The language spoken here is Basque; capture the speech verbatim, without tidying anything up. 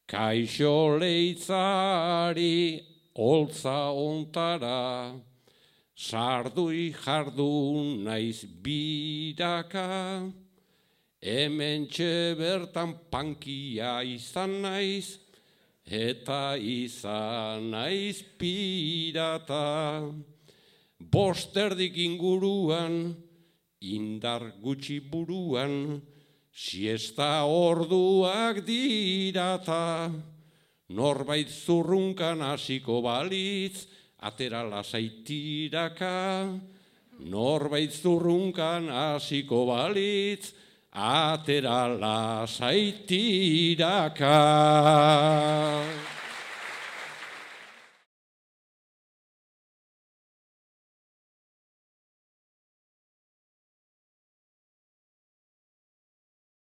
Kaixo leitzari holtza ontara, sardui jardun naiz biraka, hementxe bertan pankia izan naiz, eta izan naiz pirata. Bosterdik inguruan, indar gutxi buruan, siesta orduak dirata. Norbait zurrunkan hasiko balitz, atera lasaitiraka. Norbait zurrunkan hasiko balitz, atera lasaitiraka.